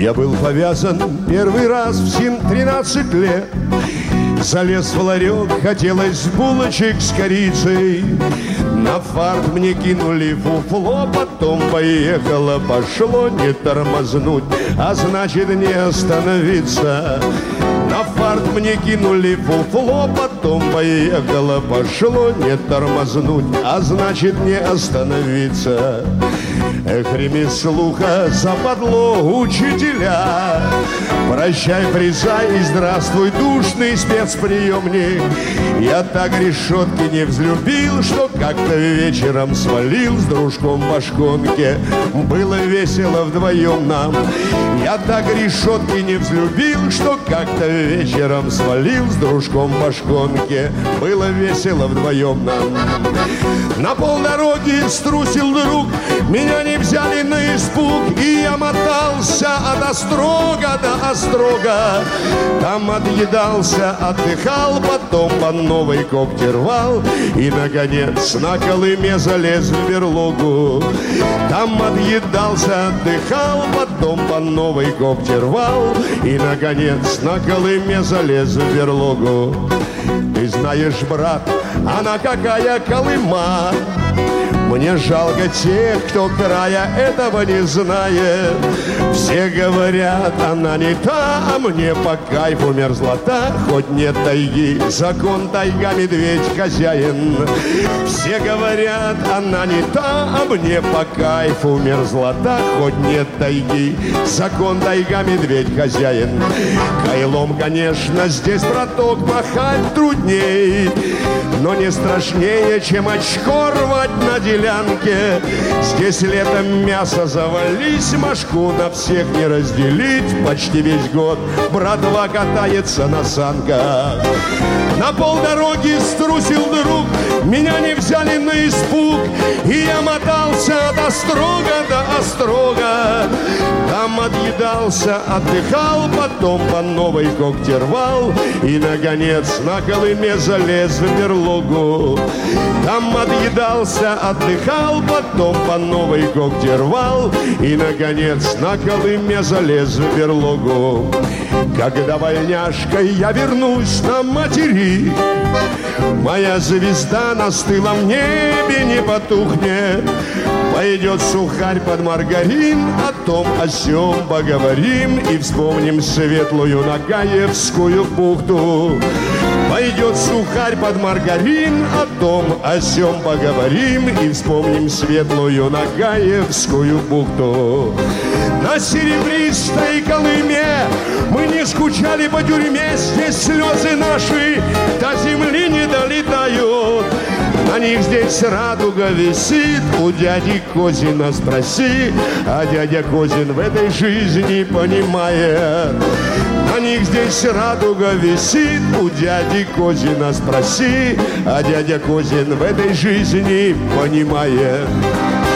Я был повязан первый раз в 13 лет. Залез в ларек, хотелось булочек с корицей. На фарт мне кинули фуфло, потом поехало, пошло, не тормознуть, а значит не остановиться. На фарт мне кинули фуфло, потом поехало, пошло, не тормознуть, а значит не остановиться. Эх, ремеслуха западло учителя. Прощай, фреза, и здравствуй, душный спецприемник. Я так решетки не взлюбил, что как-то вечером свалил с дружком по шконке. Было весело вдвоем нам. Я так решетки не взлюбил, что как-то вечером свалил с дружком по шконке. Было весело вдвоем нам. На полдороги струсил друг, меня не взяли на испуг, и я мотался от Острога до Острога. Там отъедался, отдыхал, потом по новой когти рвал, и, наконец, на Колыме залез в берлогу. Там отъедался, отдыхал, потом по новой когти рвал, и, наконец, на Колыме залез в берлогу. Ты знаешь, брат, она какая Колыма. Мне жалко тех, кто края этого не знает. Все говорят, она не та, а мне по кайфу мерзлота. Хоть нет тайги, закон тайга, медведь хозяин. Все говорят, она не та, а мне по кайфу мерзлота. Хоть нет тайги, закон тайга, медведь хозяин. Кайлом, конечно, здесь, браток, махать трудней, но не страшнее, чем очко рвать на делянке. Здесь летом мясо завались, мошку на всех не разделить. Почти весь год братва катается на санках. На полдороги струсил друг, меня не взяли на испуг, и я мотался от Острога до Острога. Там отъедался, отдыхал, потом по новой когти рвал, и, наконец, на Колыме залез в берлогу. Там отъедался, отдыхал, потом по новой когти рвал, и, наконец, на Колыме залез в берлогу. Когда вольняшкой я вернусь на матери, моя звезда на стылом небе не потухнет. Пойдет сухарь под маргарин, о том, о сём поговорим, и вспомним светлую Нагаевскую бухту. Пойдет сухарь под маргарин, о том, о сём поговорим, и вспомним светлую Нагаевскую бухту. На серебристой Колыме мы не скучали по тюрьме, здесь слезы наши до земли не долетают. На них здесь радуга висит, у дяди Козина спроси, а дядя Козин в этой жизни понимает. На них здесь радуга висит, у дяди Козина спроси, а дядя Козин в этой жизни понимает.